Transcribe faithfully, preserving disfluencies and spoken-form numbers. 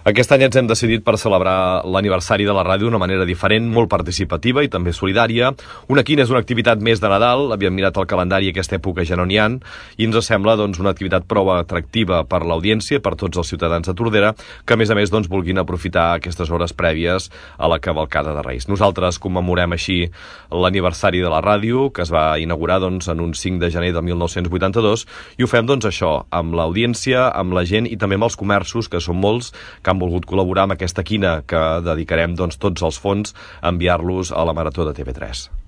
Aquest any ens hem decidit per celebrar l'aniversari de la ràdio d'una manera diferent, molt participativa i també solidària. Una quina és una activitat més de Nadal, havíem mirat el calendari i aquesta època ja no n'hi ha, i ens sembla doncs, una activitat prou atractiva per l'audiència, per tots els ciutadans de Tordera, que a més a més doncs, vulguin aprofitar aquestes hores prèvies a la cavalcada de Reis. Nosaltres commemorem així l'aniversari de la ràdio, que es va inaugurar doncs, en un cinc de gener de mil nou-cents vuitanta-dos, i ho fem doncs, això, amb l'audiència, amb la gent i també amb els comerços, que són molts, que han volgut col·laborar amb aquesta quina que dedicarem doncs, tots els fons a enviar-los a la Marató de T V tres.